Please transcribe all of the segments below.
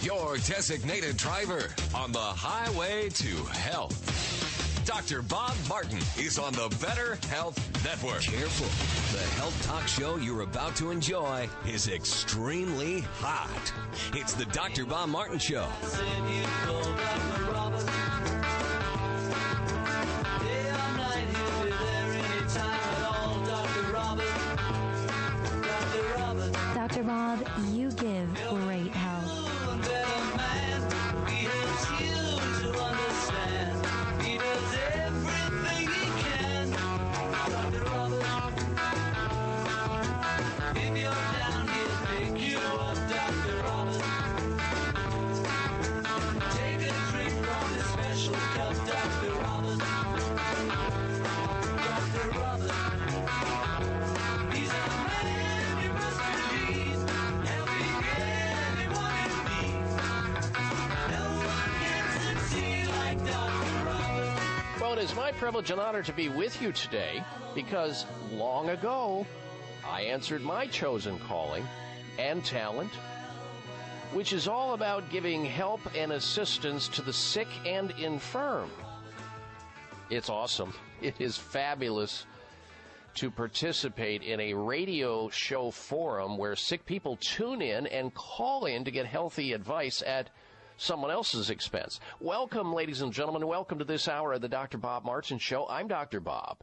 your designated driver on the highway to health. Dr. Bob Martin is on the Better Health Network. Careful. The health talk show you're about to enjoy is extremely hot. It's the Dr. Bob Martin Show. Dr. Bob, you give great help. It is my privilege and honor to be with you today because long ago I answered my chosen calling and talent, which is all about giving help and assistance to the sick and infirm. It's awesome. It is fabulous to participate in a radio show forum where sick people tune in and call in to get healthy advice at someone else's expense. Welcome, ladies and gentlemen. Welcome to this hour of the Dr. Bob Martin Show. I'm Dr. Bob,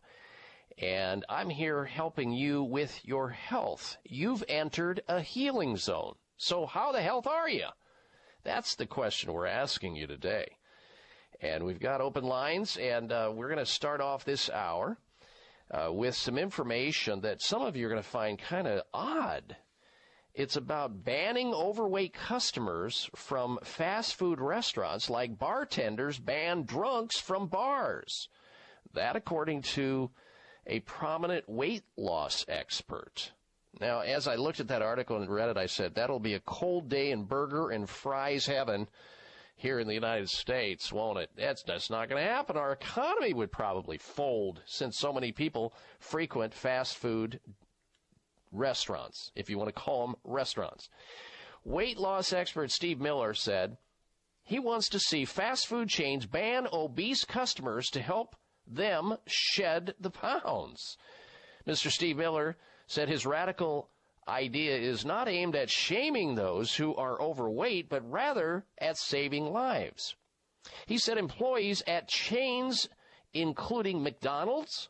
and I'm here helping you with your health. You've entered a healing zone. So how the health are you? That's the question we're asking you today. And we've got open lines, and we're going to start off this hour with some information that some of you are going to find kind of odd. It's about banning overweight customers from fast food restaurants like bartenders ban drunks from bars. That according to a prominent weight loss expert. Now, as I looked at that article and read it, I said, that'll be a cold day in burger and fries heaven here in the United States, won't it? That's not going to happen. Our economy would probably fold since so many people frequent fast food restaurants, if you want to call them restaurants. Weight loss expert Steve Miller said he wants to see fast food chains ban obese customers to help them shed the pounds. Mr. Steve Miller said his radical idea is not aimed at shaming those who are overweight, but rather at saving lives. He said employees at chains including McDonald's,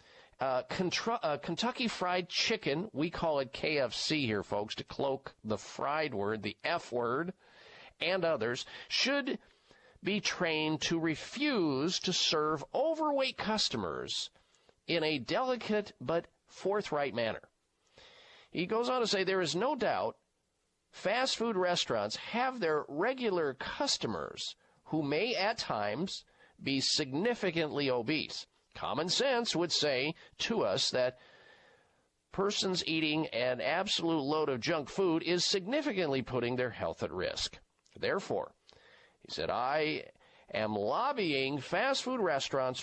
Kentucky Fried Chicken, we call it KFC here, folks, to cloak the fried word, the F word, and others, should be trained to refuse to serve overweight customers in a delicate but forthright manner. He goes on to say there is no doubt fast food restaurants have their regular customers who may at times be significantly obese. Common sense would say to us that persons eating an absolute load of junk food is significantly putting their health at risk. Therefore, he said, I am lobbying fast food restaurants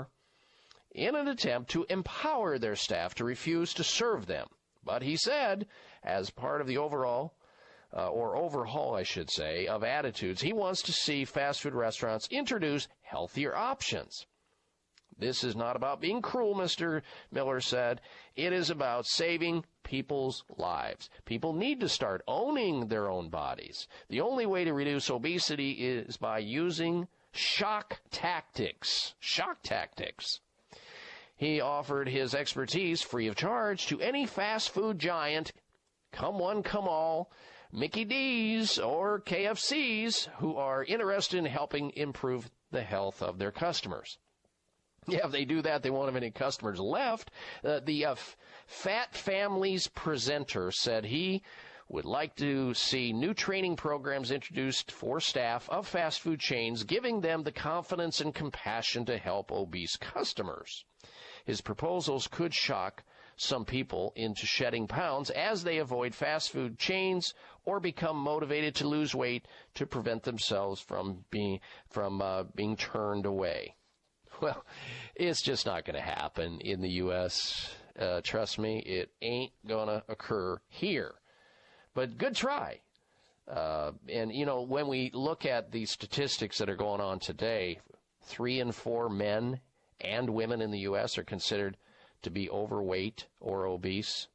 in an attempt to empower their staff to refuse to serve them. But he said, as part of the overhaul, I should say, of attitudes, he wants to see fast food restaurants introduce healthier options. This is not about being cruel, Mr. Miller said. It is about saving people's lives. People need to start owning their own bodies. The only way to reduce obesity is by using shock tactics. Shock tactics. He offered his expertise free of charge to any fast food giant, come one, come all, Mickey D's or KFC's, who are interested in helping improve the health of their customers. Yeah, if they do that, they won't have any customers left. The Fat Families presenter said he would like to see new training programs introduced for staff of fast food chains, giving them the confidence and compassion to help obese customers. His proposals could shock some people into shedding pounds as they avoid fast food chains or become motivated to lose weight to prevent themselves from being turned away. Well, it's just not going to happen in the U.S. Trust me, it ain't going to occur here. But good try. And, you know, when we look at the statistics that are going on today, 3 in 4 men and women in the U.S. are considered to be overweight or obese.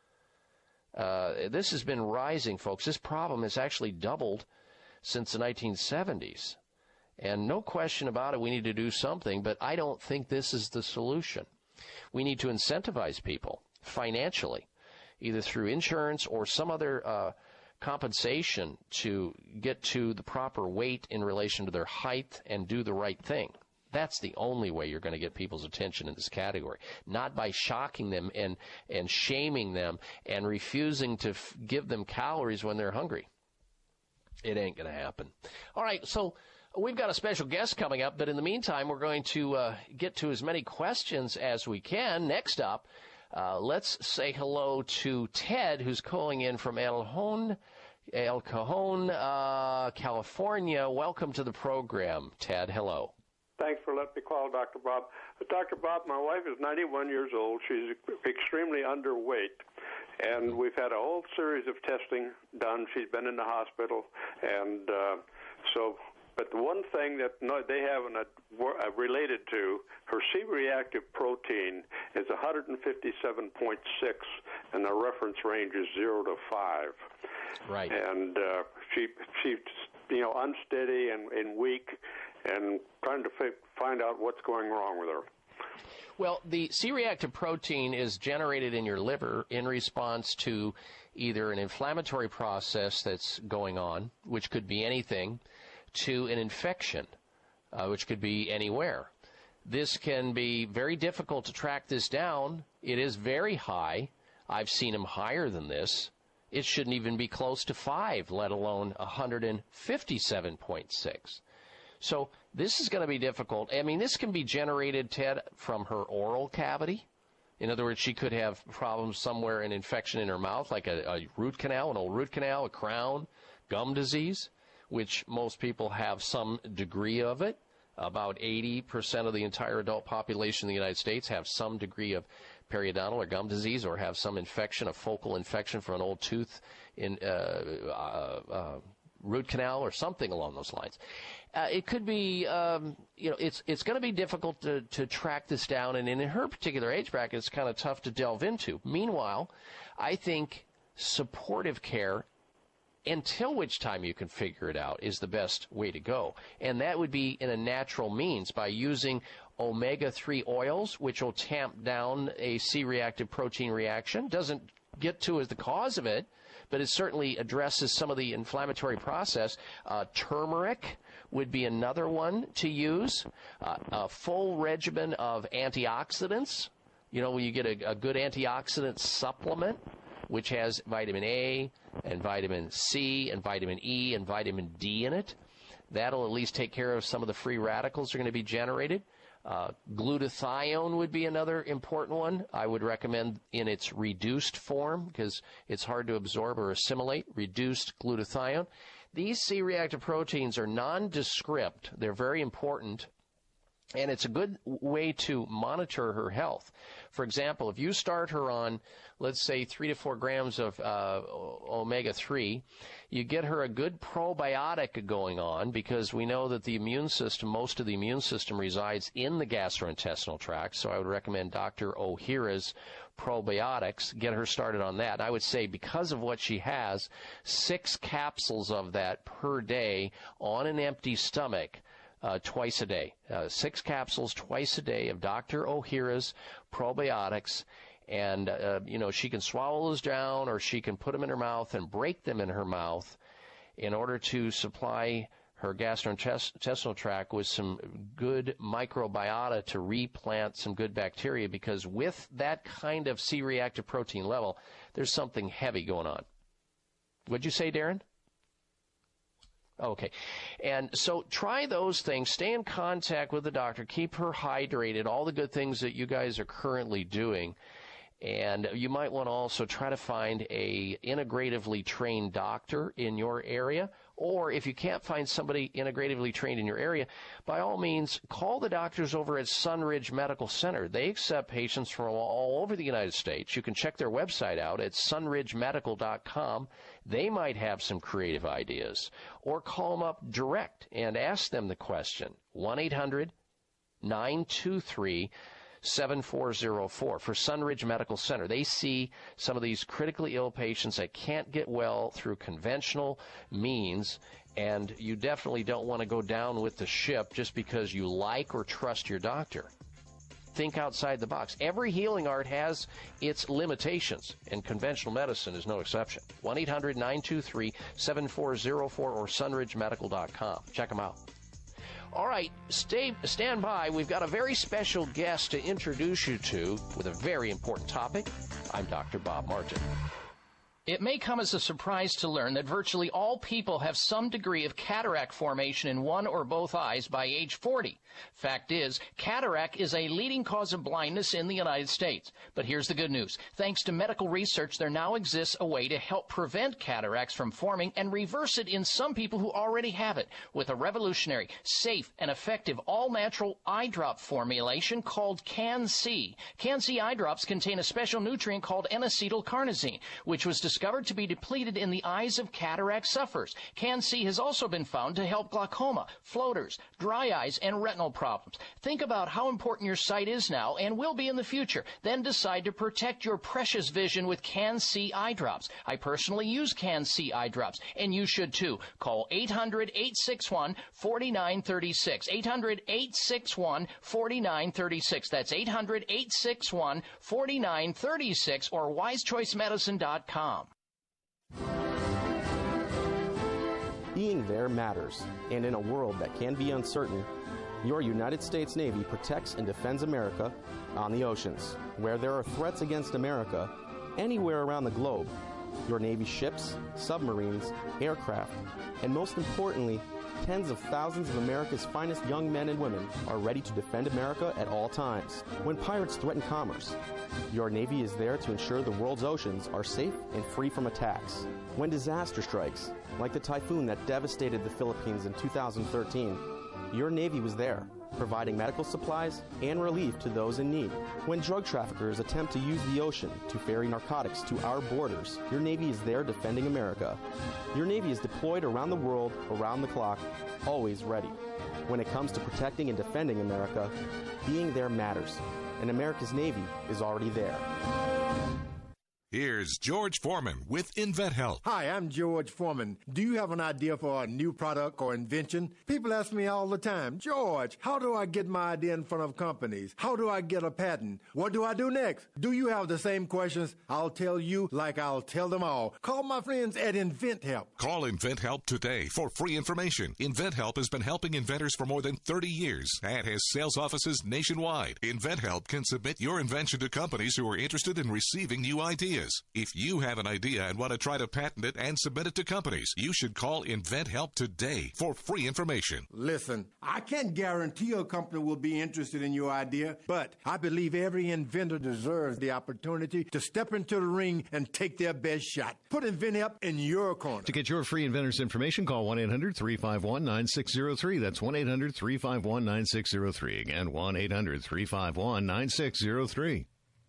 This has been rising, folks. This problem has actually doubled since the 1970s. And no question about it, we need to do something, but I don't think this is the solution. We need to incentivize people financially, either through insurance or some other compensation to get to the proper weight in relation to their height and do the right thing. That's the only way you're going to get people's attention in this category, not by shocking them and shaming them and refusing to give them calories when they're hungry. It ain't going to happen. All right, so we've got a special guest coming up, but in the meantime, we're going to get to as many questions as we can. Next up, let's say hello to Ted, who's calling in from El Cajon, California. Welcome to the program, Ted. Hello. Thanks for letting me call, Dr. Bob. Dr. Bob, my wife is 91 years old. She's extremely underweight, and we've had a whole series of testing done. She's been in the hospital, and but the one thing that they haven't related to, her C-reactive protein is 157.6, and the reference range is 0 to 5. Right. And she's unsteady and weak, and trying to find out what's going wrong with her. Well, the C-reactive protein is generated in your liver in response to either an inflammatory process that's going on, which could be anything, to an infection, which could be anywhere. This can be very difficult to track this down. It is very high. I've seen them higher than this. It shouldn't even be close to 5, let alone 157.6. So this is going to be difficult. I mean, this can be generated, Ted, from her oral cavity. In other words, she could have problems somewhere, an infection in her mouth, like a root canal, an old root canal, a crown, gum disease, which most people have some degree of it. About 80% of the entire adult population in the United States have some degree of periodontal or gum disease, or have some infection, a focal infection from an old tooth in root canal or something along those lines. It could be, it's going to be difficult to track this down, and in her particular age bracket, it's kind of tough to delve into. Meanwhile, I think supportive care, until which time you can figure it out, is the best way to go. And that would be in a natural means by using omega-3 oils, which will tamp down a C-reactive protein reaction. Doesn't get to as the cause of it, but it certainly addresses some of the inflammatory process. Turmeric would be another one to use. A full regimen of antioxidants. You know, when you get a good antioxidant supplement, which has vitamin A and vitamin C and vitamin E and vitamin D in it, that'll at least take care of some of the free radicals that are going to be generated. Glutathione would be another important one. I would recommend in its reduced form because it's hard to absorb or assimilate. Reduced glutathione. These C-reactive proteins are nondescript. They're very important, and it's a good way to monitor her health. For example, if you start her on, let's say, 3 to 4 grams of omega-3, you get her a good probiotic going on, because we know that the immune system, most of the immune system resides in the gastrointestinal tract. So I would recommend Dr. Ohhira's probiotics. Get her started on that. I would say, because of what she has, 6 capsules of that per day on an empty stomach. Twice a day. 6 capsules twice a day of Dr. Ohhira's probiotics. And, she can swallow those down, or she can put them in her mouth and break them in her mouth in order to supply her gastrointestinal tract with some good microbiota to replant some good bacteria, because with that kind of C-reactive protein level, there's something heavy going on. What'd you say, Darren? Okay. And so try those things. Stay in contact with the doctor. Keep her hydrated. All the good things that you guys are currently doing. And you might want to also try to find a integratively trained doctor in your area. Or if you can't find somebody integratively trained in your area, by all means, call the doctors over at Sunridge Medical Center. They accept patients from all over the United States. You can check their website out at sunridgemedical.com. They might have some creative ideas. Or call them up direct and ask them the question. 1-800-923-7404 for Sunridge Medical Center. They see some of these critically ill patients that can't get well through conventional means, and you definitely don't want to go down with the ship just because you like or trust your doctor. Think outside the box. Every healing art has its limitations, and conventional medicine is no exception. 1-800-923-7404 or sunridgemedical.com. Check them out. All right, stand by. We've got a very special guest to introduce you to with a very important topic. I'm Dr. Bob Martin. It may come as a surprise to learn that virtually all people have some degree of cataract formation in one or both eyes by age 40. Fact is, cataract is a leading cause of blindness in the United States. But here's the good news. Thanks to medical research, there now exists a way to help prevent cataracts from forming and reverse it in some people who already have it with a revolutionary, safe, and effective all-natural eye drop formulation called Can-C. Can-C eye drops contain a special nutrient called N-acetylcarnosine, which was discovered to be depleted in the eyes of cataract sufferers. Can-C has also been found to help glaucoma, floaters, dry eyes, and retinal problems. Think about how important your sight is now and will be in the future. Then decide to protect your precious vision with Can-C eye drops. I personally use Can-C eye drops, and you should too. Call 800-861-4936. 800-861-4936. That's 800-861-4936 or wisechoicemedicine.com. Being there matters, and in a world that can be uncertain, your United States Navy protects and defends America on the oceans. Where there are threats against America, anywhere around the globe, your Navy ships, submarines, aircraft, and most importantly, tens of thousands of America's finest young men and women are ready to defend America at all times. When pirates threaten commerce, your Navy is there to ensure the world's oceans are safe and free from attacks. When disaster strikes, like the typhoon that devastated the Philippines in 2013, your Navy was there, providing medical supplies and relief to those in need. When drug traffickers attempt to use the ocean to ferry narcotics to our borders, your Navy is there defending America. Your Navy is deployed around the world, around the clock, always ready. When it comes to protecting and defending America, being there matters, and America's Navy is already there. Here's George Foreman with InventHelp. Hi, I'm George Foreman. Do you have an idea for a new product or invention? People ask me all the time, George, how do I get my idea in front of companies? How do I get a patent? What do I do next? Do you have the same questions? I'll tell you like I'll tell them all. Call my friends at InventHelp. Call InventHelp today for free information. InventHelp has been helping inventors for more than 30 years and has sales offices nationwide. InventHelp can submit your invention to companies who are interested in receiving new ideas. If you have an idea and want to try to patent it and submit it to companies, you should call InventHelp today for free information. Listen, I can't guarantee a company will be interested in your idea, but I believe every inventor deserves the opportunity to step into the ring and take their best shot. Put InventHelp in your corner. To get your free inventor's information, call 1-800-351-9603. That's 1-800-351-9603. Again, 1-800-351-9603.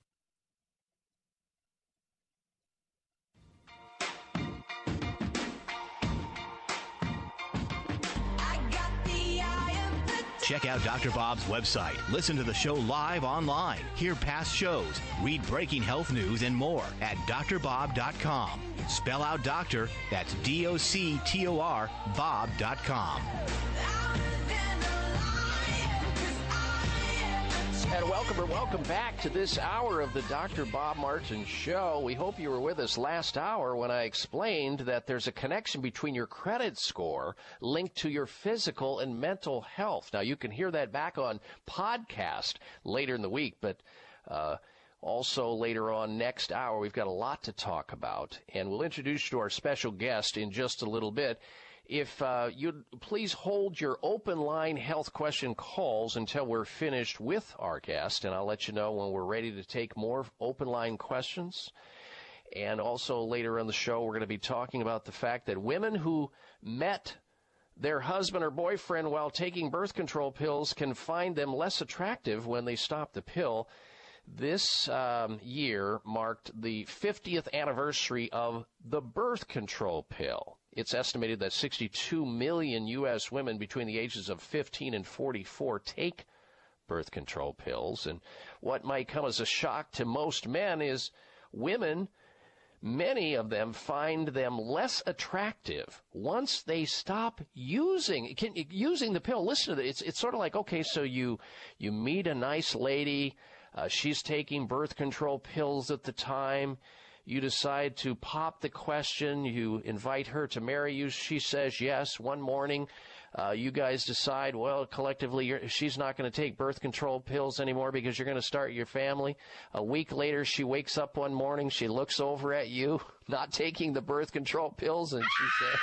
Check out Dr. Bob's website. Listen to the show live online. Hear past shows. Read breaking health news and more at drbob.com. Spell out doctor. That's D-O-C-T-O-R Bob.com. And welcome back to this hour of the Dr. Bob Martin Show. We hope you were with us last hour when I explained that there's a connection between your credit score linked to your physical and mental health. Now, you can hear that back on podcast later in the week, but also later on next hour, we've got a lot to talk about, and we'll introduce you to our special guest in just a little bit. If you'd please hold your open line health question calls until we're finished with our guest, and I'll let you know when we're ready to take more open line questions. And also later on the show, we're going to be talking about the fact that women who met their husband or boyfriend while taking birth control pills can find them less attractive when they stop the pill. This year marked the 50th anniversary of the birth control pill. It's estimated that 62 million U.S. women between the ages of 15 and 44 take birth control pills. And what might come as a shock to most men is women, many of them find them less attractive once they stop using the pill. Listen to it. It's sort of like, okay, so you meet a nice lady. She's taking birth control pills at the time. You decide to pop the question. You invite her to marry you. She says yes. One morning, you guys decide, well, collectively, she's not going to take birth control pills anymore because you're going to start your family. A week later, she wakes up one morning. She looks over at you, not taking the birth control pills, and she says...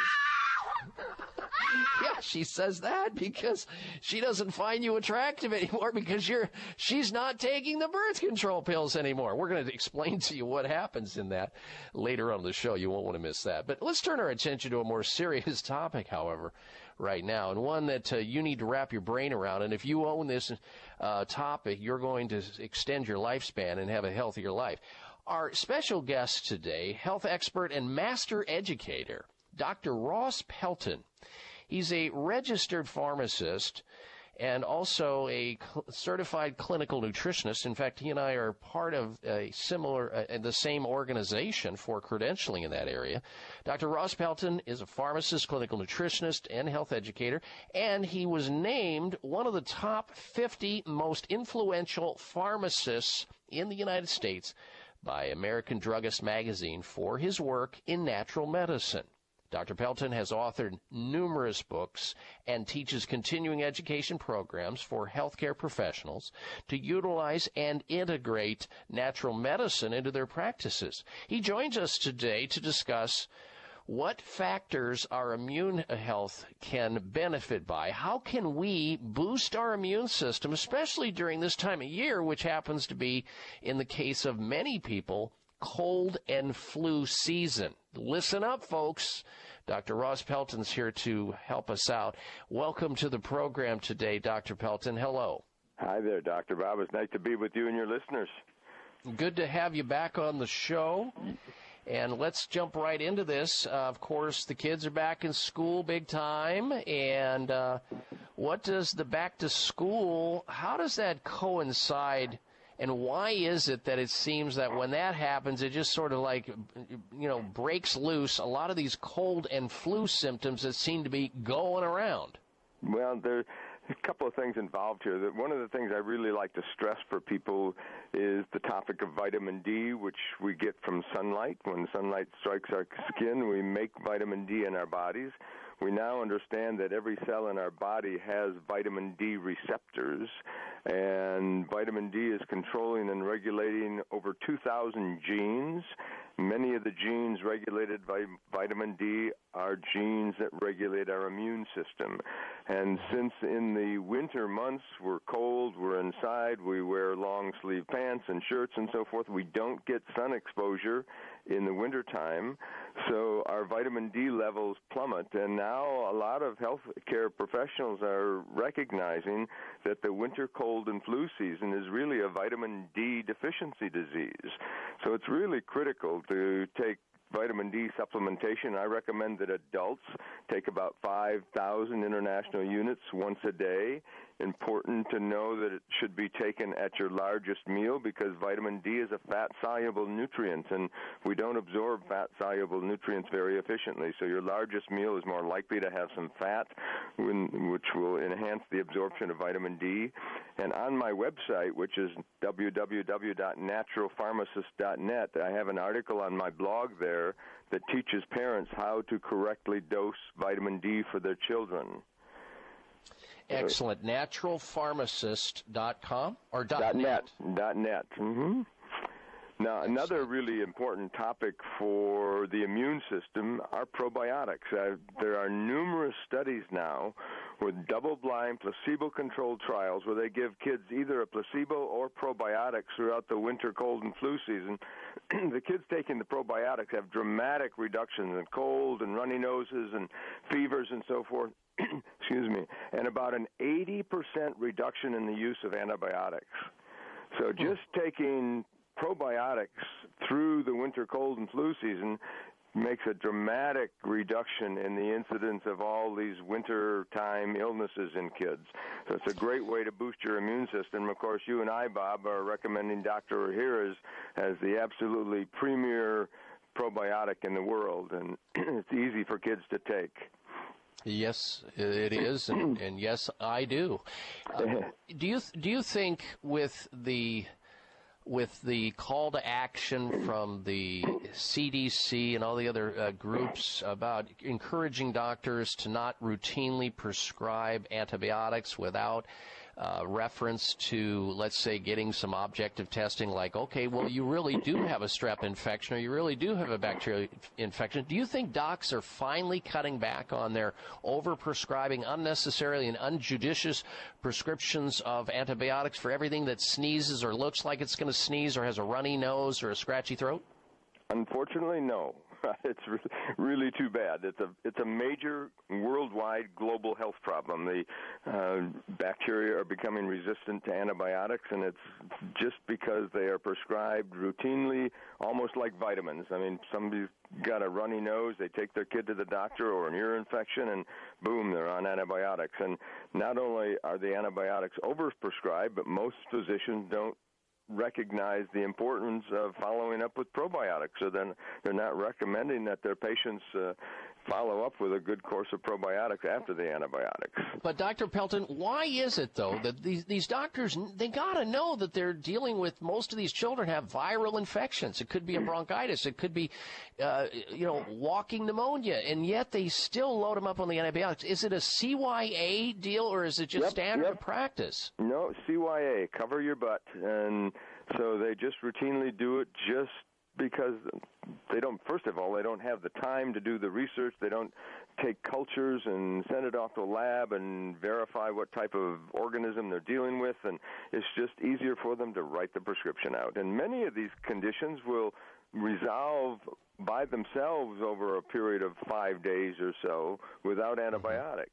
Yeah, she says that because she doesn't find you attractive anymore because she's not taking the birth control pills anymore. We're going to explain to you what happens in that later on in the show. You won't want to miss that. But let's turn our attention to a more serious topic, however, right now, and one that you need to wrap your brain around. And if you own this topic, you're going to extend your lifespan and have a healthier life. Our special guest today, health expert and master educator, Dr. Ross Pelton. He's a registered pharmacist and also a certified clinical nutritionist. In fact, he and I are part of a similar, the same organization for credentialing in that area. Dr. Ross Pelton is a pharmacist, clinical nutritionist, and health educator, and he was named one of the top 50 most influential pharmacists in the United States by American Druggist magazine for his work in natural medicine. Dr. Pelton has authored numerous books and teaches continuing education programs for healthcare professionals to utilize and integrate natural medicine into their practices. He joins us today to discuss what factors our immune health can benefit by. How can we boost our immune system, especially during this time of year, which happens to be, in the case of many people, cold and flu season. Listen up, folks. Dr. Ross Pelton's here to help us out. Welcome to the program today, Dr. Pelton. Hello. Hi there, Dr. Bob. It's nice to be with you and your listeners. Good to have you back on the show. And let's jump right into this. Of course, the kids are back in school big time. And what does the back to school, how does that coincide? And why is it that it seems that when that happens, it just sort of like, breaks loose a lot of these cold and flu symptoms that seem to be going around? Well, there's a couple of things involved here. One of the things I really like to stress for people is the topic of vitamin D, which we get from sunlight. When sunlight strikes our skin, we make vitamin D in our bodies. We now understand that every cell in our body has vitamin D receptors, and vitamin D is controlling and regulating over 2,000 genes. Many of the genes regulated by vitamin D are genes that regulate our immune system. And since in the winter months we're cold, we're inside, we wear long-sleeve pants and shirts and so forth, we don't get sun exposure in the wintertime, so our vitamin D levels plummet. And now a lot of healthcare professionals are recognizing that the winter cold and flu season is really a vitamin D deficiency disease. So it's really critical to take vitamin D supplementation. I recommend that adults take about 5,000 international units once a day. Important to know that it should be taken at your largest meal because vitamin D is a fat-soluble nutrient, and we don't absorb fat-soluble nutrients very efficiently. So your largest meal is more likely to have some fat, which will enhance the absorption of vitamin D. And on my website, which is www.naturalpharmacist.net, I have an article on my blog there that teaches parents how to correctly dose vitamin D for their children. Excellent. Naturalpharmacist.com or .net? .net. Mm-hmm. Now, another really important topic for the immune system are probiotics. There are numerous studies now with double-blind, placebo-controlled trials where they give kids either a placebo or probiotics throughout the winter cold and flu season. The kids taking the probiotics have dramatic reductions in cold and runny noses and fevers and so forth. Excuse me, and about an 80% reduction in the use of antibiotics. So just taking probiotics through the winter cold and flu season makes a dramatic reduction in the incidence of all these wintertime illnesses in kids. So it's a great way to boost your immune system. Of course, you and I, Bob, are recommending Dr. Ohhira's as the absolutely premier probiotic in the world, and it's easy for kids to take. Yes, it is, and yes, I do. Do you think with the call to action from the CDC and all the other groups about encouraging doctors to not routinely prescribe antibiotics without reference to, let's say, getting some objective testing like, okay, well, you really do have a strep infection or you really do have a bacterial infection. Do you think docs are finally cutting back on their over-prescribing unnecessarily and unjudicious prescriptions of antibiotics for everything that sneezes or looks like it's going to sneeze or has a runny nose or a scratchy throat? Unfortunately, no. It's really too bad. It's a major worldwide global health problem. The bacteria are becoming resistant to antibiotics, and it's just because they are prescribed routinely, almost like vitamins. I mean, somebody's got a runny nose, they take their kid to the doctor, or an ear infection, and boom, they're on antibiotics. And not only are the antibiotics overprescribed, but most physicians don't recognize the importance of following up with probiotics, so then they're not recommending that their patients follow up with a good course of probiotics after the antibiotics. But Dr. Pelton, why is it, though, that these doctors, they got to know that they're dealing with, most of these children have viral infections. It could be a bronchitis. It could be, walking pneumonia, and yet they still load them up on the antibiotics. Is it a CYA deal, or is it just standard of practice? No, CYA, cover your butt. And so they just routinely do it just because they don't, first of all, they don't have the time to do the research. They don't take cultures and send it off to a lab and verify what type of organism they're dealing with, and it's just easier for them to write the prescription out. And many of these conditions will resolve by themselves over a period of 5 days or so without antibiotics.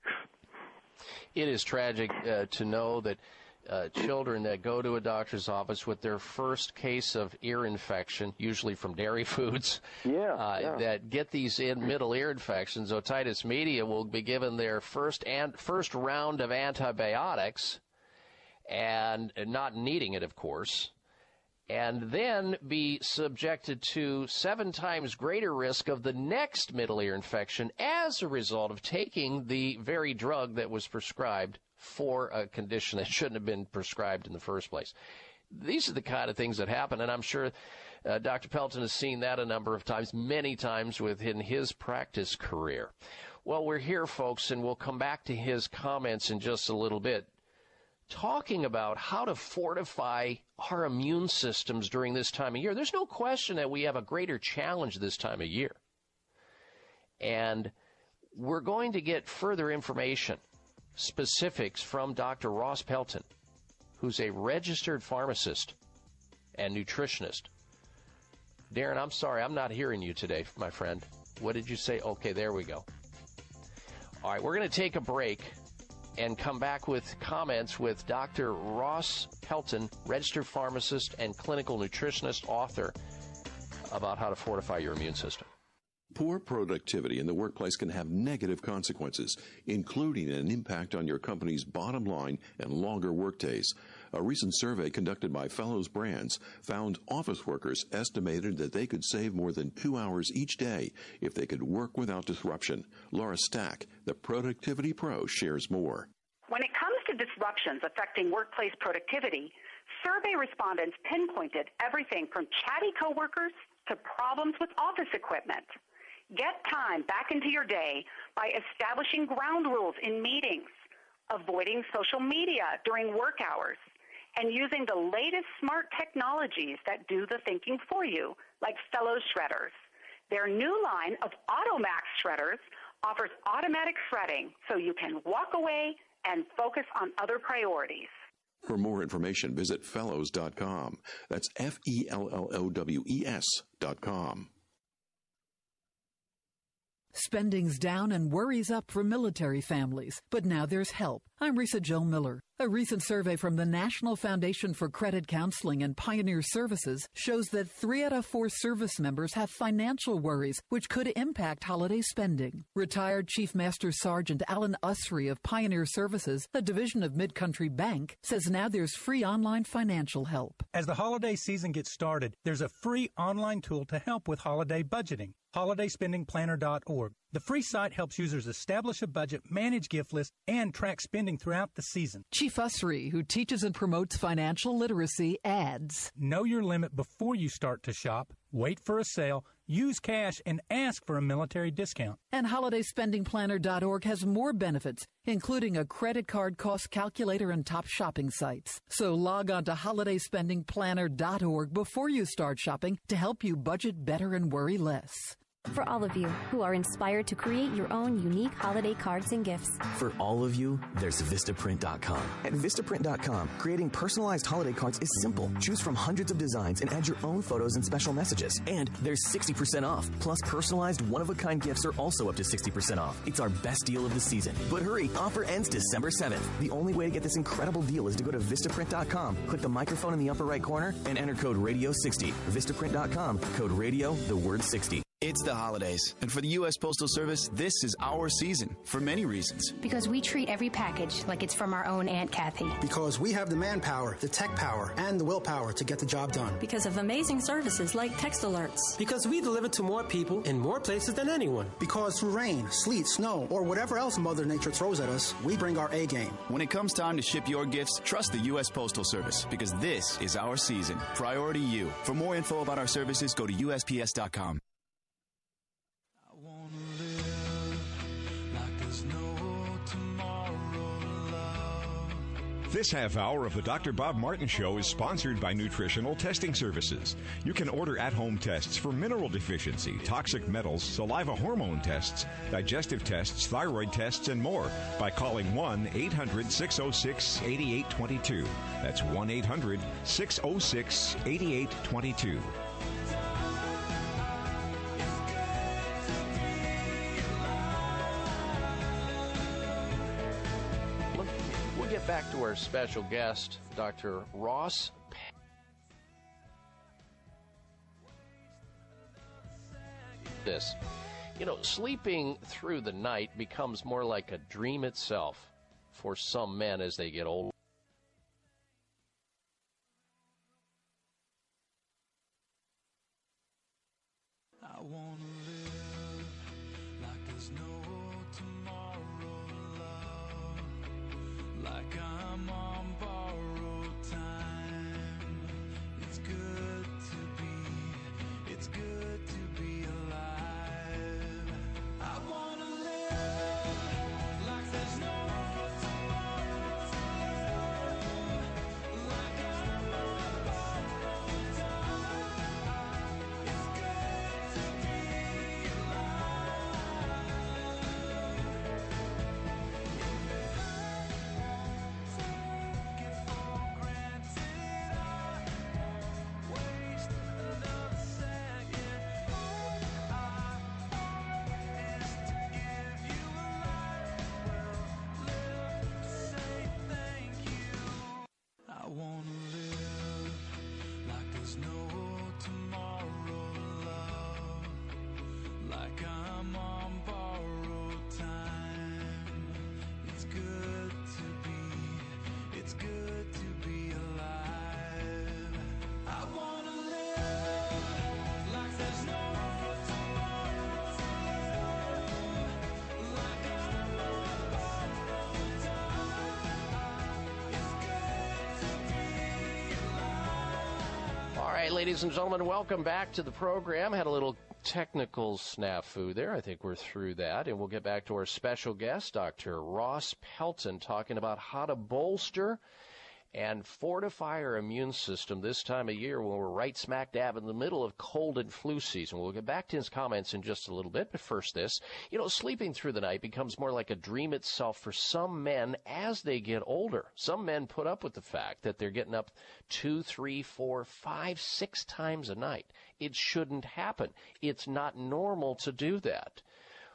It is tragic to know that children that go to a doctor's office with their first case of ear infection, usually from dairy foods, that get these middle ear infections, otitis media, will be given their first round of antibiotics, and not needing it, of course, and then be subjected to 7 times greater risk of the next middle ear infection as a result of taking the very drug that was prescribed for a condition that shouldn't have been prescribed in the first place. These are the kind of things that happen, and I'm sure Dr. Pelton has seen that a number of times, many times within his practice career. Well, we're here, folks, and we'll come back to his comments in just a little bit, talking about how to fortify our immune systems during this time of year. There's no question that we have a greater challenge this time of year. And we're going to get further information, specifics from Dr. Ross Pelton, who's a registered pharmacist and nutritionist. Darren, I'm sorry, I'm not hearing you today, my friend. What did you say? Okay, there we go. All right, we're going to take a break and come back with comments with Dr. Ross Pelton, registered pharmacist and clinical nutritionist, author, about how to fortify your immune system. Poor productivity in the workplace can have negative consequences, including an impact on your company's bottom line and longer workdays. A recent survey conducted by Fellows Brands found office workers estimated that they could save more than 2 hours each day if they could work without disruption. Laura Stack, the Productivity Pro, shares more. When it comes to disruptions affecting workplace productivity, survey respondents pinpointed everything from chatty coworkers to problems with office equipment. Get time back into your day by establishing ground rules in meetings, avoiding social media during work hours, and using the latest smart technologies that do the thinking for you, like Fellows Shredders. Their new line of AutoMax shredders offers automatic shredding so you can walk away and focus on other priorities. For more information, visit fellows.com. That's FELLOWES.com. Spending's down and worries up for military families, but now there's help. I'm Risa Jo Miller. A recent survey from the National Foundation for Credit Counseling and Pioneer Services shows that 3 out of 4 service members have financial worries, which could impact holiday spending. Retired Chief Master Sergeant Alan Usry of Pioneer Services, a division of Mid-Country Bank, says now there's free online financial help. As the holiday season gets started, there's a free online tool to help with holiday budgeting. HolidaySpendingPlanner.org. The free site helps users establish a budget, manage gift lists, and track spending throughout the season. Chief Usry, who teaches and promotes financial literacy, adds, know your limit before you start to shop, wait for a sale, use cash, and ask for a military discount. And HolidaySpendingPlanner.org has more benefits, including a credit card cost calculator and top shopping sites. So log on to HolidaySpendingPlanner.org before you start shopping to help you budget better and worry less. For all of you who are inspired to create your own unique holiday cards and gifts. For all of you, there's Vistaprint.com. At Vistaprint.com, creating personalized holiday cards is simple. Choose from hundreds of designs and add your own photos and special messages. And there's 60% off. Plus, personalized one-of-a-kind gifts are also up to 60% off. It's our best deal of the season. But hurry, offer ends December 7th. The only way to get this incredible deal is to go to Vistaprint.com, click the microphone in the upper right corner, and enter code RADIO60. Vistaprint.com, code RADIO, the word 60. It's the holidays, and for the U.S. Postal Service, this is our season for many reasons. Because we treat every package like it's from our own Aunt Kathy. Because we have the manpower, the tech power, and the willpower to get the job done. Because of amazing services like text alerts. Because we deliver to more people in more places than anyone. Because through rain, sleet, snow, or whatever else Mother Nature throws at us, we bring our A game. When it comes time to ship your gifts, trust the U.S. Postal Service, because this is our season. Priority you. For more info about our services, go to USPS.com. This half hour of the Dr. Bob Martin Show is sponsored by Nutritional Testing Services. You can order at-home tests for mineral deficiency, toxic metals, saliva hormone tests, digestive tests, thyroid tests, and more by calling 1-800-606-8822. That's 1-800-606-8822. Back to our special guest, Dr. Ross. This, sleeping through the night becomes more like a dream itself for some men as they get older. I want to live like there's no tomorrow, love. Like I'm on borrowed time. It's good to be alive. I wanna live like there's no tomorrow. Like I'm on borrowed time. It's good to be I wanna live like there's no tomorrow, love. Like I'm on borrowed time. It's good to be alive. I wanna live like there's no tomorrow, like I'm on borrowed time. It's good to be alive. All right, ladies and gentlemen, welcome back to the program. Had a little technical snafu there. I think we're through that, and we'll get back to our special guest, Dr. Ross Pelton, talking about how to bolster and fortify our immune system this time of year when we're right smack dab in the middle of cold and flu season. We'll get back to his comments in just a little bit, but first this. Sleeping through the night becomes more like a dream itself for some men as they get older. Some men put up with the fact that they're getting up 2, 3, 4, 5, 6 times a night. It shouldn't happen. It's not normal to do that.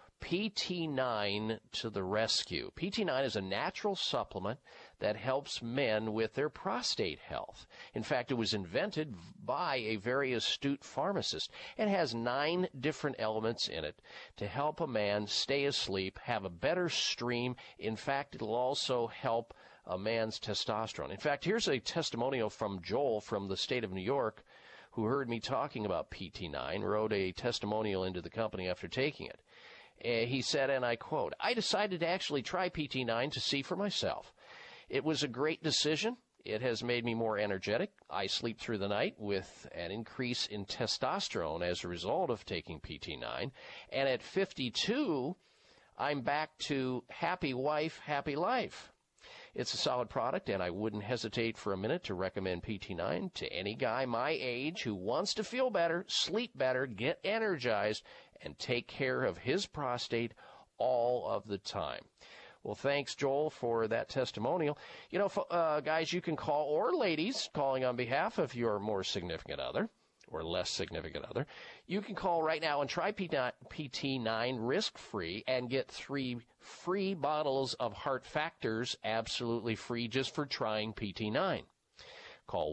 PT9 to the rescue. PT9 is a natural supplement that helps men with their prostate health. In fact, it was invented by a very astute pharmacist. It has 9 different elements in it to help a man stay asleep, have a better stream. In fact, it'll also help a man's testosterone. In fact, here's a testimonial from Joel from the state of New York, who heard me talking about PT9, wrote a testimonial into the company after taking it. He said, and I quote, "I decided to actually try PT9 to see for myself. It was a great decision. It has made me more energetic. I sleep through the night with an increase in testosterone as a result of taking PT9. And at 52, I'm back to happy wife, happy life. It's a solid product, and I wouldn't hesitate for a minute to recommend PT9 to any guy my age who wants to feel better, sleep better, get energized, and take care of his prostate all of the time." Well, thanks, Joel, for that testimonial. Guys, you can call, or ladies, calling on behalf of your more significant other or less significant other, you can call right now and try PT9 risk-free and get 3 free bottles of Heart Factors absolutely free just for trying PT9. Call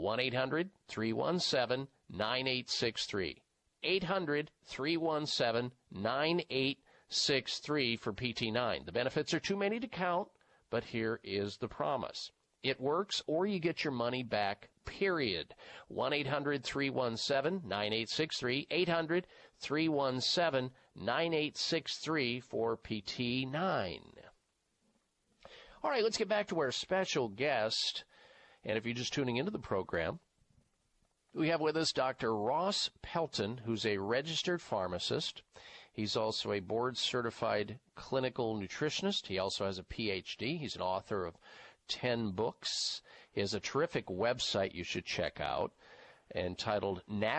1-800-317-9863. 800-317-9863 for PT9. The benefits are too many to count, but here is the promise. It works, or you get your money back, period. 1-800-317-9863. 800-317-9863 for PT9. All right, let's get back to our special guest. And if you're just tuning into the program, we have with us Dr. Ross Pelton, who's a registered pharmacist. He's also a board-certified clinical nutritionist. He also has a Ph.D. He's an author of 10 books. He has a terrific website you should check out entitled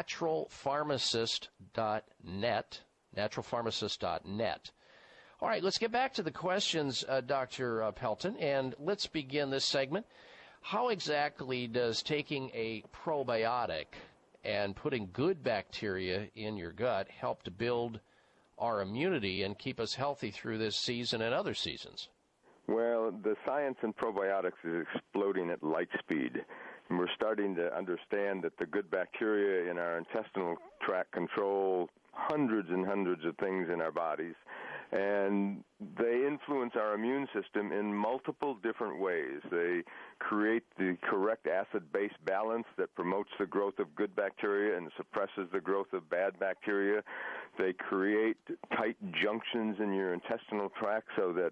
naturalpharmacist.net, naturalpharmacist.net. All right, let's get back to the questions, Dr. Pelton, and let's begin this segment. How exactly does taking a probiotic and putting good bacteria in your gut help to build our immunity and keep us healthy through this season and other seasons? Well, the science in probiotics is exploding at light speed. And we're starting to understand that the good bacteria in our intestinal tract control hundreds and hundreds of things in our bodies. And they influence our immune system in multiple different ways. They create the correct acid-base balance that promotes the growth of good bacteria and suppresses the growth of bad bacteria. They create tight junctions in your intestinal tract so that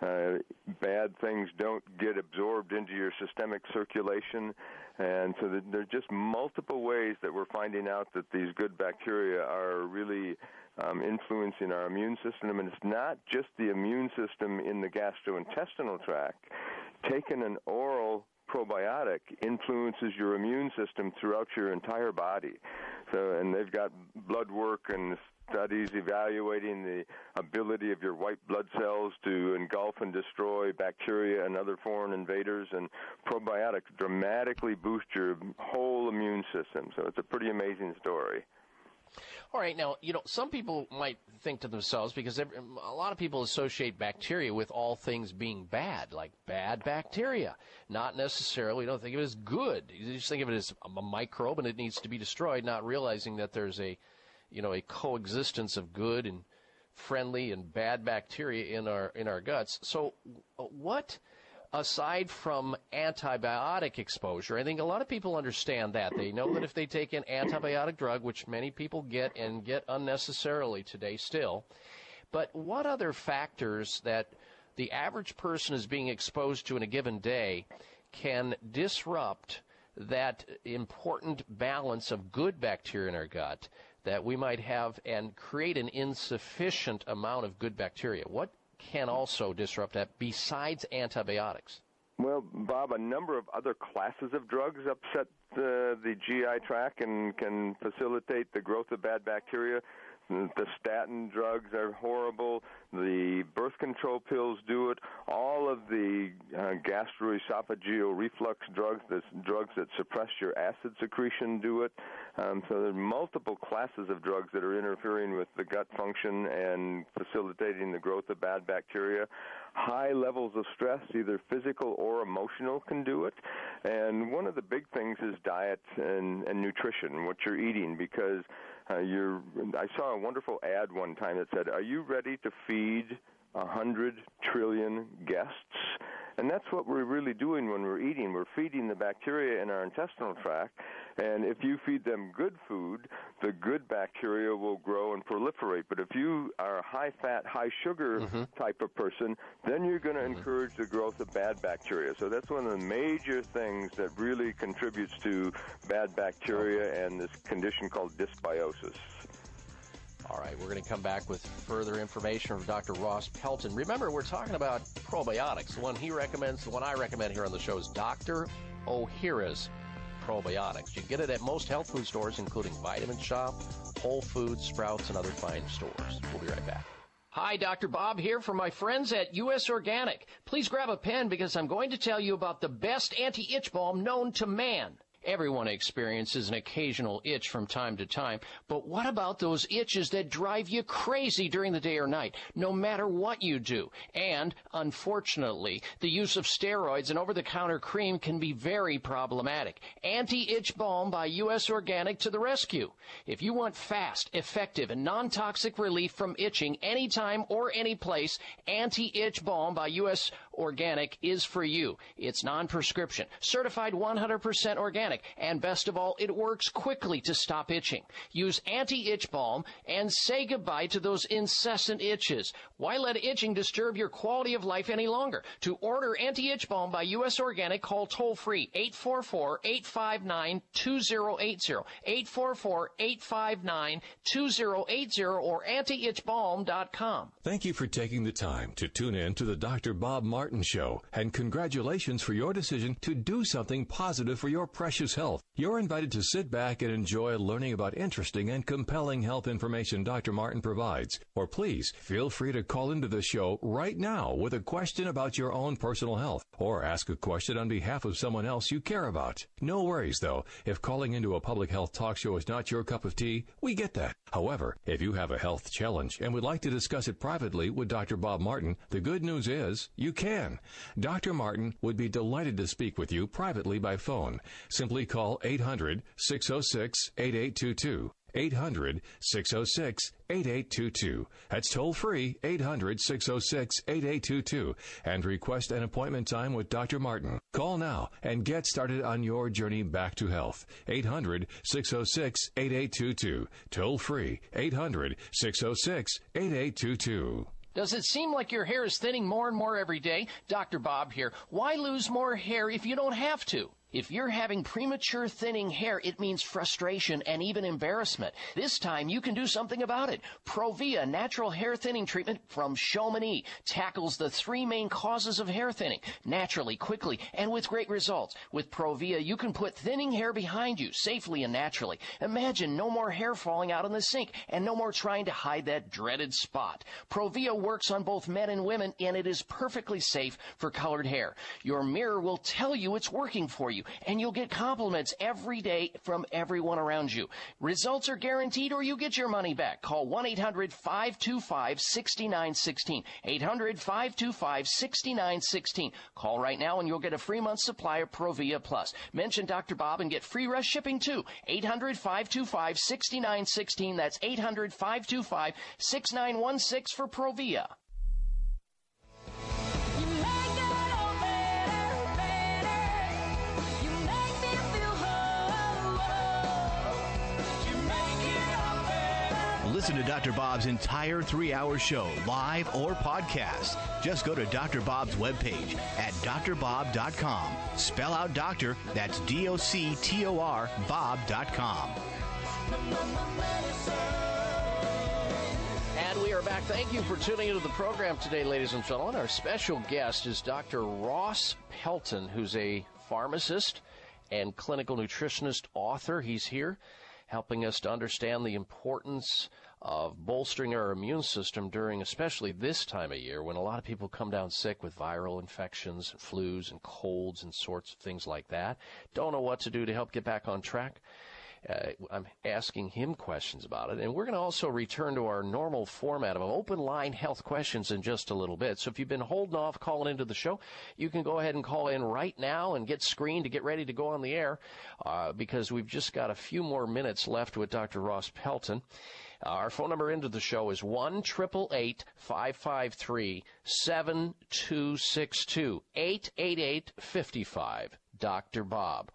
bad things don't get absorbed into your systemic circulation. And so there are just multiple ways that we're finding out that these good bacteria are really influencing our immune system. And it's not just the immune system in the gastrointestinal tract. Taking an oral probiotic influences your immune system throughout your entire body. So, and they've got blood work and studies evaluating the ability of your white blood cells to engulf and destroy bacteria and other foreign invaders, and probiotics dramatically boost your whole immune system. So it's a pretty amazing story. All right, now, some people might think to themselves, because a lot of people associate bacteria with all things being bad, like bad bacteria. Not necessarily, don't think of it as good. You just think of it as a microbe and it needs to be destroyed, not realizing that there's a coexistence of good and friendly and bad bacteria in our guts. So what, aside from antibiotic exposure, I think a lot of people understand that. They know that if they take an antibiotic drug, which many people get and get unnecessarily today still, but what other factors that the average person is being exposed to in a given day can disrupt that important balance of good bacteria in our gut that we might have and create an insufficient amount of good bacteria? What can also disrupt that besides antibiotics? Well, Bob, a number of other classes of drugs upset the GI tract and can facilitate the growth of bad bacteria. The statin drugs are horrible. The birth control pills do it. All of the gastroesophageal reflux drugs, the drugs that suppress your acid secretion, do it. So there are multiple classes of drugs that are interfering with the gut function and facilitating the growth of bad bacteria. High levels of stress, either physical or emotional, can do it. And one of the big things is diet and nutrition, what you're eating, because I saw a wonderful ad one time that said, "Are you ready to feed 100 trillion guests?" And that's what we're really doing when we're eating. We're feeding the bacteria in our intestinal tract, and if you feed them good food, the good bacteria will grow and proliferate. But if you are a high-fat, high-sugar type of person, then you're going to encourage the growth of bad bacteria. So that's one of the major things that really contributes to bad bacteria and this condition called dysbiosis. All right, we're going to come back with further information from Dr. Ross Pelton. Remember, we're talking about probiotics. The one he recommends, the one I recommend here on the show is Dr. Ohhira's Probiotics. You can get it at most health food stores, including Vitamin Shop, Whole Foods, Sprouts, and other fine stores. We'll be right back. Hi, Dr. Bob here for my friends at U.S. Organic. Please grab a pen because I'm going to tell you about the best anti-itch balm known to man. Everyone experiences an occasional itch from time to time, but what about those itches that drive you crazy during the day or night, no matter what you do? And, unfortunately, the use of steroids and over-the-counter cream can be very problematic. Anti-Itch Balm by U.S. Organic to the rescue. If you want fast, effective, and non-toxic relief from itching anytime or any place, Anti-Itch Balm by U.S. Organic is for you. It's non-prescription, certified 100% organic. And best of all, it works quickly to stop itching. Use Anti-Itch Balm and say goodbye to those incessant itches. Why let itching disturb your quality of life any longer? To order Anti-Itch Balm by U.S. Organic, call toll-free 844-859-2080, 844-859-2080, or antiitchbalm.com. Thank you for taking the time to tune in to the Dr. Bob Martin Show, and congratulations for your decision to do something positive for your precious health. You're invited to sit back and enjoy learning about interesting and compelling health information Dr. Martin provides. Or please, feel free to call into the show right now with a question about your own personal health, or ask a question on behalf of someone else you care about. No worries, though. If calling into a public health talk show is not your cup of tea, we get that. However, if you have a health challenge and would like to discuss it privately with Dr. Bob Martin, the good news is you can. Dr. Martin would be delighted to speak with you privately by phone. Simply call 800-606-8822. 800-606-8822. That's toll-free, 800-606-8822, and request an appointment time with Dr. Martin. Call now and get started on your journey back to health. 800-606-8822. Toll-free, 800-606-8822. Does it seem like your hair is thinning more and more every day? Dr. Bob here. Why lose more hair if you don't have to? If you're having premature thinning hair, it means frustration and even embarrassment. This time, you can do something about it. Provia natural hair thinning treatment from Chamonix tackles the three main causes of hair thinning naturally, quickly, and with great results. With Provia, you can put thinning hair behind you safely and naturally. Imagine no more hair falling out in the sink and no more trying to hide that dreaded spot. Provia works on both men and women, and it is perfectly safe for colored hair. Your mirror will tell you it's working for you, and you'll get compliments every day from everyone around you. Results are guaranteed, or you get your money back. Call 1-800-525-6916. 800-525-6916. Call right now and you'll get a free month supply of Provia Plus. Mention Dr. Bob and get free rush shipping too. 800-525-6916. That's 800-525-6916 for Provia. Listen to Dr. Bob's entire 3-hour show, live or podcast. Just go to Dr. Bob's webpage at drbob.com. Spell out doctor, that's D-O-C-T-O-R, Bob.com. And And we are back. Thank you for tuning into the program today, ladies and gentlemen. Our special guest is Dr. Ross Pelton, who's a pharmacist and clinical nutritionist author. He's here helping us to understand the importance of bolstering our immune system during especially this time of year when a lot of people come down sick with viral infections, flus, and colds and sorts of things like that. Don't know what to do to help get back on track. I'm asking him questions about it. And we're going to also return to our normal format of open line health questions in just a little bit. So if you've been holding off calling into the show, you can go ahead and call in right now and get screened to get ready to go on the air because we've just got a few more minutes left with Dr. Ross Pelton. Our phone number into the show is 1-888-553-7262, 888-55. Dr. Bob.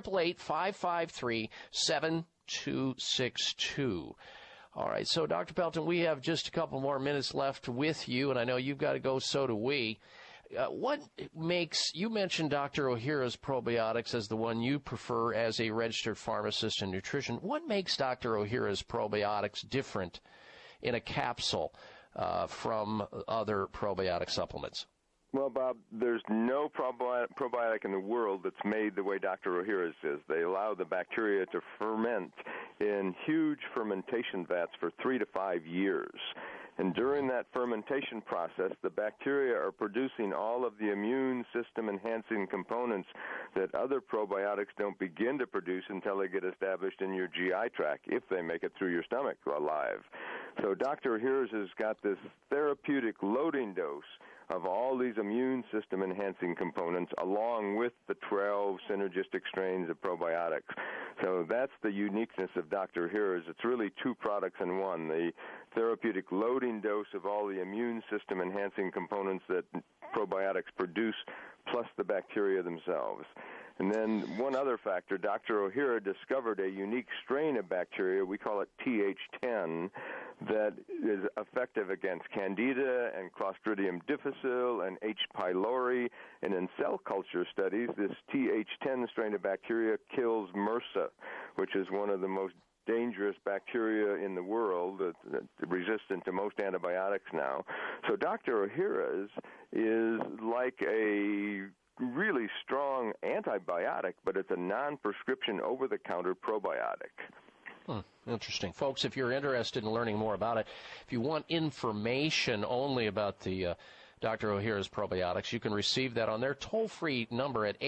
1-888-553-7262. All right, so Dr. Pelton, we have just a couple more minutes left with you, and I know you've got to go, so do we. What makes, you mentioned Dr. Ohhira's probiotics as the one you prefer as a registered pharmacist in nutrition. What makes Dr. Ohhira's probiotics different in a capsule from other probiotic supplements? Well, Bob, there's no probiotic in the world that's made the way Dr. Ohhira's is. They allow the bacteria to ferment in huge fermentation vats for 3 to 5 years. And during that fermentation process, the bacteria are producing all of the immune system enhancing components that other probiotics don't begin to produce until they get established in your GI tract, if they make it through your stomach alive. So Dr. Ohhira's has got this therapeutic loading dose of all these immune system enhancing components along with the 12 synergistic strains of probiotics. So that's the uniqueness of Dr. Ohhira's. It's really two products in one, the therapeutic loading dose of all the immune system enhancing components that probiotics produce, plus the bacteria themselves. And then one other factor, Dr. Ohhira discovered a unique strain of bacteria, we call it TH10, that is effective against Candida and Clostridium difficile and H. pylori. And in cell culture studies, this TH10 strain of bacteria kills MRSA, which is one of the most dangerous bacteria in the world, resistant to most antibiotics now. So Dr. Ohhira's is like a really strong antibiotic, but it's a non-prescription over-the-counter probiotic. Interesting. Folks, if you're interested in learning more about it, if you want information only about the Dr. Ohhira's probiotics, you can receive that on their toll-free number at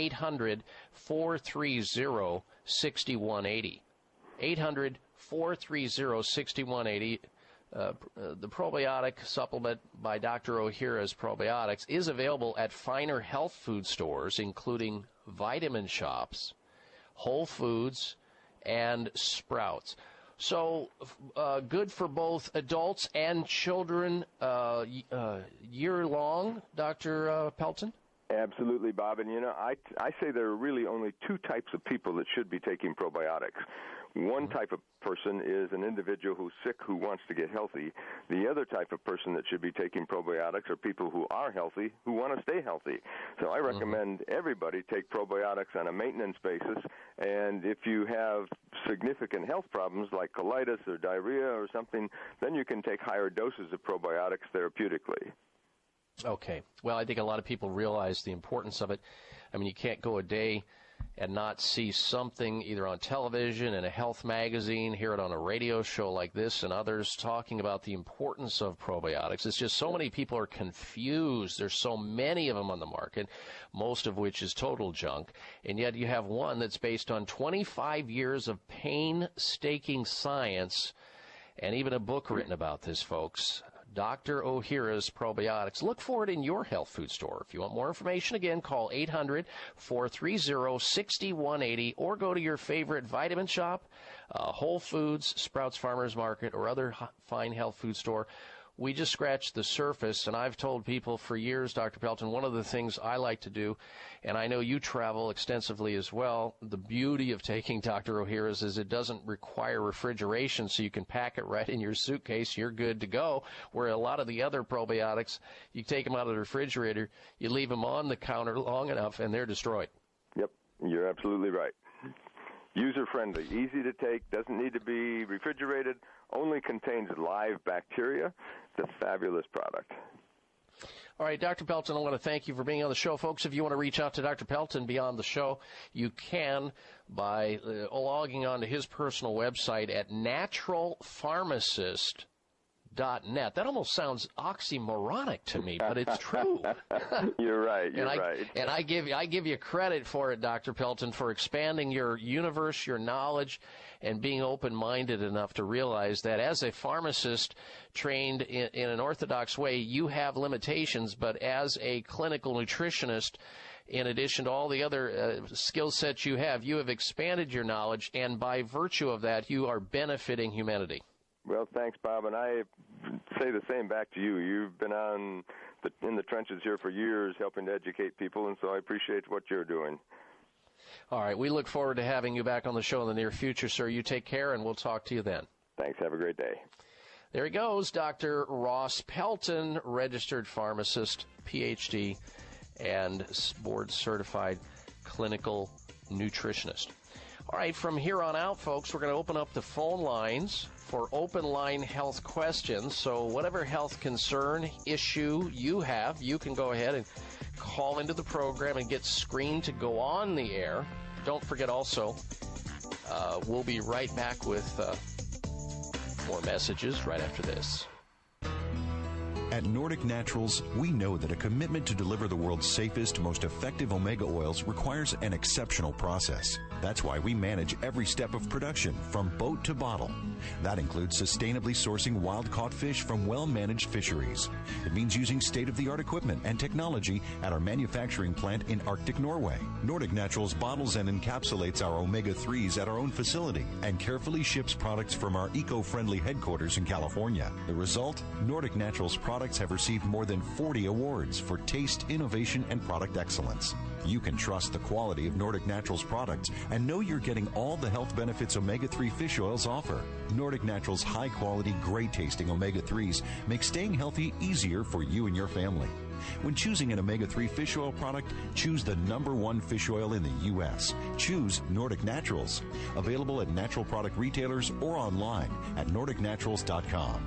800-430-6180. 800-430-6180. The probiotic supplement by Dr. Ohhira's Probiotics is available at finer health food stores, including Vitamin Shops, Whole Foods, and Sprouts. So good for both adults and children year-long, Dr. Pelton? Absolutely, Bob. And, you know, I say there are really only two types of people that should be taking probiotics. One type of person is an individual who's sick who wants to get healthy. The other type of person that should be taking probiotics are people who are healthy who want to stay healthy. So I recommend everybody take probiotics on a maintenance basis. And if you have significant health problems like colitis or diarrhea or something, then you can take higher doses of probiotics therapeutically. Okay. Well, I think a lot of people realize the importance of it. I mean, you can't go a day and not see something either on television, in a health magazine, hear it on a radio show like this and others talking about the importance of probiotics. It's just so many people are confused. There's so many of them on the market, most of which is total junk. And yet you have one that's based on 25 years of painstaking science and even a book written about this, folks. Dr. Ohhira's Probiotics. Look for it in your health food store. If you want more information, again, call 800-430-6180 or go to your favorite Vitamin Shop, Whole Foods, Sprouts Farmers Market, or other fine health food store. We just scratched the surface, and I've told people for years, Dr. Pelton, one of the things I like to do, and I know you travel extensively as well, the beauty of taking Dr. Ohhira's is it doesn't require refrigeration, so you can pack it right in your suitcase, you're good to go, where a lot of the other probiotics, you take them out of the refrigerator, you leave them on the counter long enough, and they're destroyed. Yep, you're absolutely right. User-friendly, easy to take, doesn't need to be refrigerated, only contains live bacteria. It's a fabulous product. All right, Dr. Pelton, I want to thank you for being on the show. Folks, if you want to reach out to Dr. Pelton beyond the show, you can by logging on to his personal website at naturalpharmacist.net. That almost sounds oxymoronic to me, but it's true. You're right. You're right. And I give you credit for it, Dr. Pelton, for expanding your universe, your knowledge, and being open-minded enough to realize that as a pharmacist trained in an orthodox way, you have limitations, but as a clinical nutritionist, in addition to all the other skill sets you have expanded your knowledge, and by virtue of that, you are benefiting humanity. Well, thanks, Bob, and I say the same back to you. You've been in the trenches here for years helping to educate people, and so I appreciate what you're doing. All right, we look forward to having you back on the show in the near future, sir. You take care, and we'll talk to you then. Thanks. Have a great day. There he goes, Dr. Ross Pelton, registered pharmacist, Ph.D., and board-certified clinical nutritionist. All right, from here on out, folks, we're going to open up the phone lines for open line health questions. So whatever health concern, issue you have, you can go ahead and call into the program and get screened to go on the air. Don't forget also, we'll be right back with more messages right after this. At Nordic Naturals, we know that a commitment to deliver the world's safest, most effective omega oils requires an exceptional process. That's why we manage every step of production, from boat to bottle. That includes sustainably sourcing wild-caught fish from well-managed fisheries. It means using state-of-the-art equipment and technology at our manufacturing plant in Arctic Norway. Nordic Naturals bottles and encapsulates our omega-3s at our own facility and carefully ships products from our eco-friendly headquarters in California. The result? Nordic Naturals products have received more than 40 awards for taste, innovation, and product excellence. You can trust the quality of Nordic Naturals products and know you're getting all the health benefits omega-3 fish oils offer. Nordic Naturals' high-quality, great-tasting omega-3s make staying healthy easier for you and your family. When choosing an omega-3 fish oil product, choose the #1 fish oil in the U.S. Choose Nordic Naturals. Available at natural product retailers or online at NordicNaturals.com.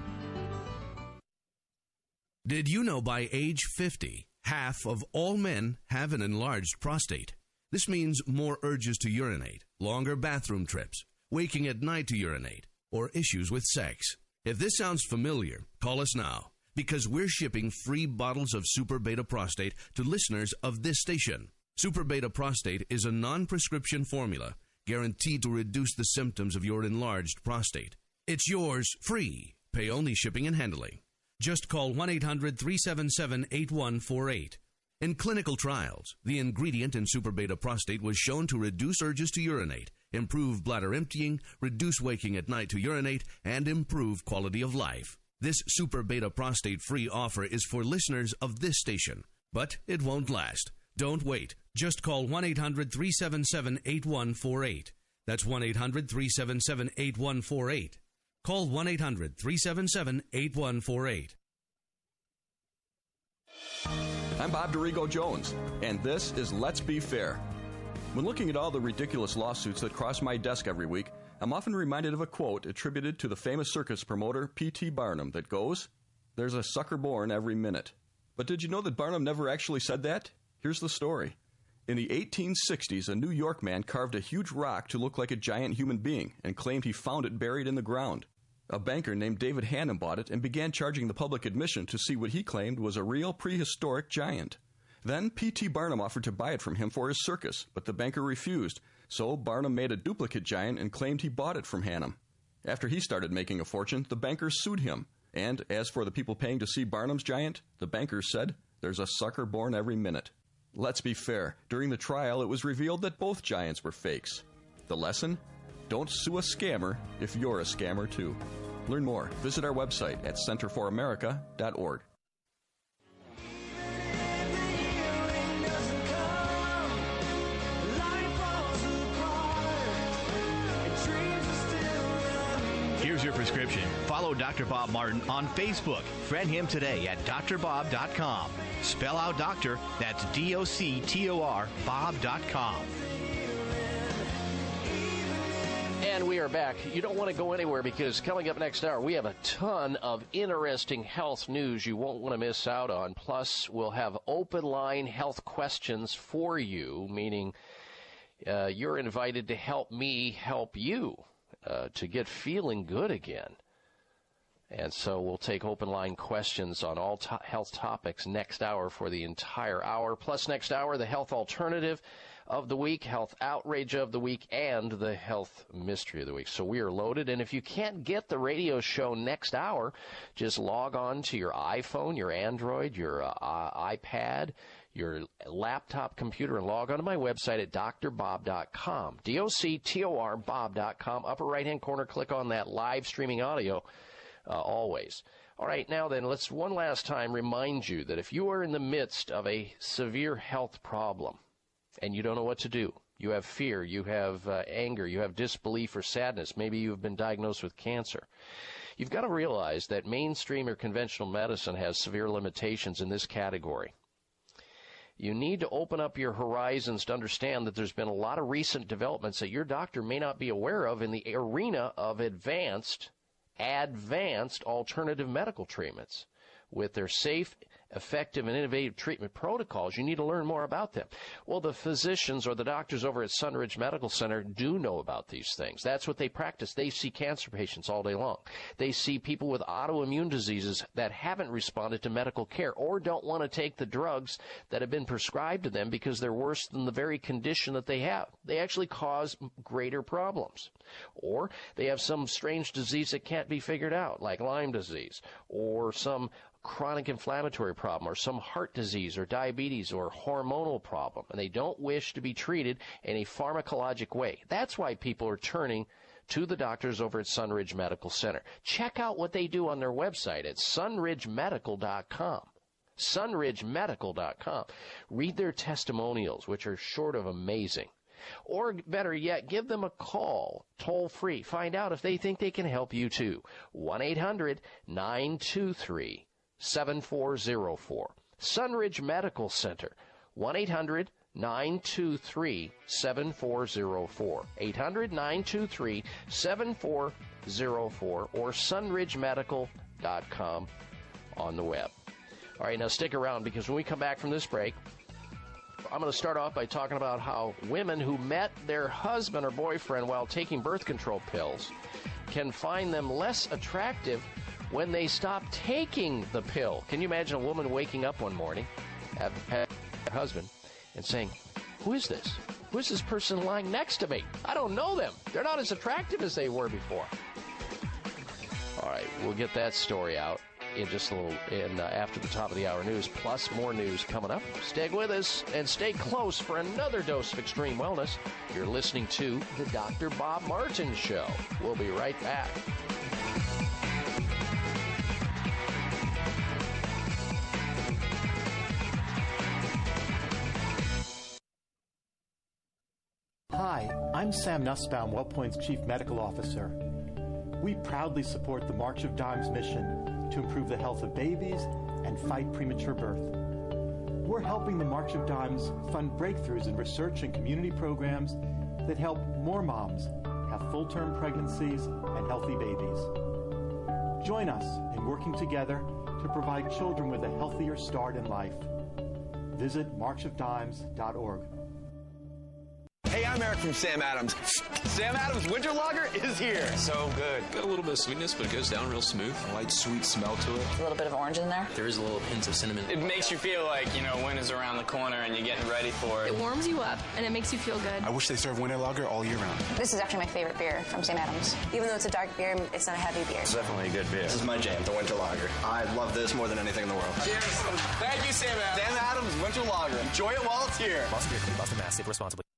Did you know by age 50, half of all men have an enlarged prostate? This means more urges to urinate, longer bathroom trips, waking at night to urinate, or issues with sex. If this sounds familiar, call us now, because we're shipping free bottles of Super Beta Prostate to listeners of this station. Super Beta Prostate is a non-prescription formula guaranteed to reduce the symptoms of your enlarged prostate. It's yours free. Pay only shipping and handling. Just call 1-800-377-8148. In clinical trials, the ingredient in Super Beta Prostate was shown to reduce urges to urinate, improve bladder emptying, reduce waking at night to urinate, and improve quality of life. This Super Beta Prostate free offer is for listeners of this station, but it won't last. Don't wait. Just call 1-800-377-8148. That's 1-800-377-8148. Call 1-800-377-8148. I'm Bob DeRigo Jones, and this is Let's Be Fair. When looking at all the ridiculous lawsuits that cross my desk every week, I'm often reminded of a quote attributed to the famous circus promoter P.T. Barnum that goes, "There's a sucker born every minute." But did you know that Barnum never actually said that? Here's the story. In the 1860s, a New York man carved a huge rock to look like a giant human being and claimed he found it buried in the ground. A banker named David Hannum bought it and began charging the public admission to see what he claimed was a real prehistoric giant. Then P.T. Barnum offered to buy it from him for his circus, but the banker refused, so Barnum made a duplicate giant and claimed he bought it from Hannum. After he started making a fortune, the bankers sued him, and as for the people paying to see Barnum's giant, the bankers said, "There's a sucker born every minute." Let's be fair. During the trial, it was revealed that both giants were fakes. The lesson? Don't sue a scammer if you're a scammer too. Learn more. Visit our website at centerforamerica.org. Here's your prescription. Follow Dr. Bob Martin on Facebook. Friend him today at drbob.com. Spell out doctor, that's DOCTOR, Bob.com. And we are back. You don't want to go anywhere because coming up next hour, we have a ton of interesting health news you won't want to miss out on. Plus, we'll have open line health questions for you, meaning you're invited to help me help you to get feeling good again. And so we'll take open line questions on all health topics next hour for the entire hour. Plus, next hour, the health alternative of the week, health outrage of the week, and the health mystery of the week. So we are loaded. And if you can't get the radio show next hour, just log on to your iPhone, your Android, your iPad, your laptop computer, and log on to my website at drbob.com. DOCTOR Bob.com. Upper right-hand corner, click on that live streaming audio always. All right, now then, let's one last time remind you that if you are in the midst of a severe health problem, and you don't know what to do, you have fear, you have anger, you have disbelief or sadness, maybe you've been diagnosed with cancer, you've got to realize that mainstream or conventional medicine has severe limitations in this category. You need to open up your horizons to understand that there's been a lot of recent developments that your doctor may not be aware of in the arena of advanced alternative medical treatments. With their safe, effective, and innovative treatment protocols, you need to learn more about them. Well, the physicians or the doctors over at Sunridge Medical Center do know about these things. That's what they practice. They see cancer patients all day long. They see people with autoimmune diseases that haven't responded to medical care or don't want to take the drugs that have been prescribed to them because they're worse than the very condition that they have. They actually cause greater problems. Or they have some strange disease that can't be figured out, like Lyme disease, or some chronic inflammatory problem, or some heart disease or diabetes or hormonal problem, and they don't wish to be treated in a pharmacologic way. That's why people are turning to the doctors over at Sunridge Medical Center. Check out what they do on their website at sunridgemedical.com. sunridgemedical.com. Read their testimonials, which are short of amazing. Or better yet, give them a call, toll free. Find out if they think they can help you too. 1-800-923-7404. Sunridge Medical Center, 1-800-923-7404. 800-923-7404 or sunridgemedical.com on the web. All right, now stick around because when we come back from this break, I'm going to start off by talking about how women who met their husband or boyfriend while taking birth control pills can find them less attractive when they stop taking the pill. Can you imagine a woman waking up one morning, had her husband, and saying, who is this? Who is this person lying next to me? I don't know them. They're not as attractive as they were before. All right, we'll get that story out in just a little, after the top of the hour news, plus more news coming up. Stay with us and stay close for another dose of extreme wellness. You're listening to the Dr. Bob Martin Show. We'll be right back. Hi, I'm Sam Nussbaum, WellPoint's Chief Medical Officer. We proudly support the March of Dimes mission to improve the health of babies and fight premature birth. We're helping the March of Dimes fund breakthroughs in research and community programs that help more moms have full-term pregnancies and healthy babies. Join us in working together to provide children with a healthier start in life. Visit marchofdimes.org. Hey, I'm Eric from Sam Adams. Sam Adams Winter Lager is here. So good. Got a little bit of sweetness, but it goes down real smooth. A light, sweet smell to it. A little bit of orange in there. There is a little hint of cinnamon. It makes you feel like, winter's around the corner and you're getting ready for it. It warms you up, and it makes you feel good. I wish they served Winter Lager all year round. This is actually my favorite beer from Sam Adams. Even though it's a dark beer, it's not a heavy beer. It's definitely a good beer. This is my jam, the Winter Lager. I love this more than anything in the world. Cheers. Thank you, Sam Adams. Sam Adams Winter Lager. Enjoy it while it's here. Boston Beer Company, Boston, Mass. Sip responsibly.